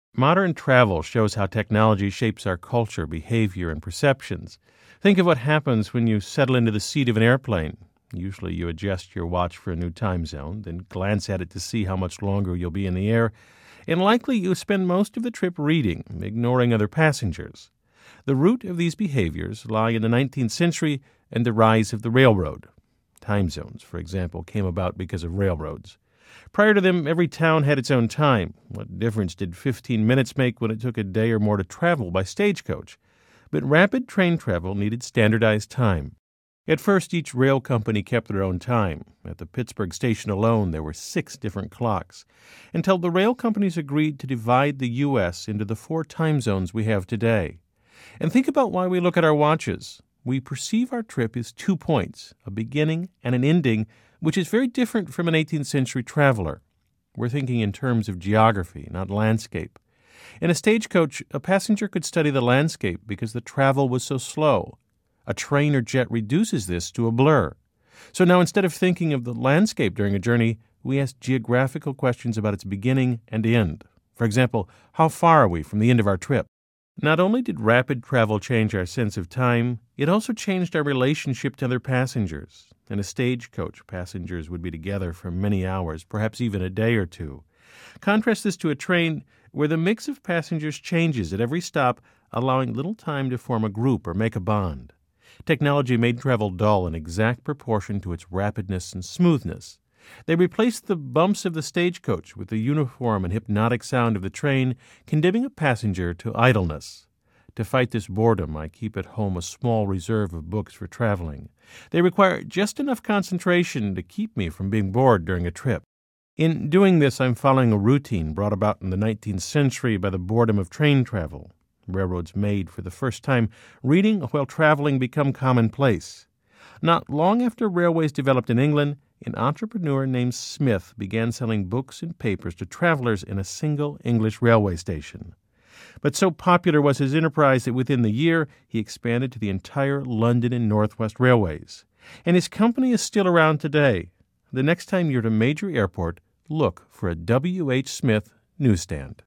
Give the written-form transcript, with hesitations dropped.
Modern travel shows how technology shapes our culture, behavior, and perceptions. Think of what happens when you settle into the seat of an airplane. Usually you adjust your watch for a new time zone, then glance at it to see how much longer you'll be in the air, and likely you spend most of the trip reading, ignoring other passengers. The root of these behaviors lie in the 19th century and the rise of the railroad. Time zones, for example, came about because of railroads. Prior to them, every town had its own time. What difference did 15 minutes make when it took a day or more to travel by stagecoach? But rapid train travel needed standardized time. At first, each rail company kept their own time. At the Pittsburgh station alone, there were 6 different clocks, until the rail companies agreed to divide the U.S. into the 4 time zones we have today. And think about why we look at our watches. We perceive our trip as 2 points, a beginning and an ending, which is very different from an 18th century traveler. We're thinking in terms of geography, not landscape. In a stagecoach, a passenger could study the landscape because the travel was so slow. A train or jet reduces this to a blur. So now instead of thinking of the landscape during a journey, we ask geographical questions about its beginning and end. For example, how far are we from the end of our trip? Not only did rapid travel change our sense of time, it also changed our relationship to other passengers. In a stagecoach, passengers would be together for many hours, perhaps even a day or two. Contrast this to a train where the mix of passengers changes at every stop, allowing little time to form a group or make a bond. Technology made travel dull in exact proportion to its rapidness and smoothness. They replaced the bumps of the stagecoach with the uniform and hypnotic sound of the train, condemning a passenger to idleness. To fight this boredom, I keep at home a small reserve of books for traveling. They require just enough concentration to keep me from being bored during a trip. In doing this, I'm following a routine brought about in the 19th century by the boredom of train travel. Railroads made, for the first time, reading while traveling become commonplace. Not long after railways developed in England, an entrepreneur named Smith began selling books and papers to travelers in a single English railway station. But so popular was his enterprise that within the year he expanded to the entire London and North West railways. And his company is still around today. The next time you're at a major airport, look for a W.H. Smith newsstand.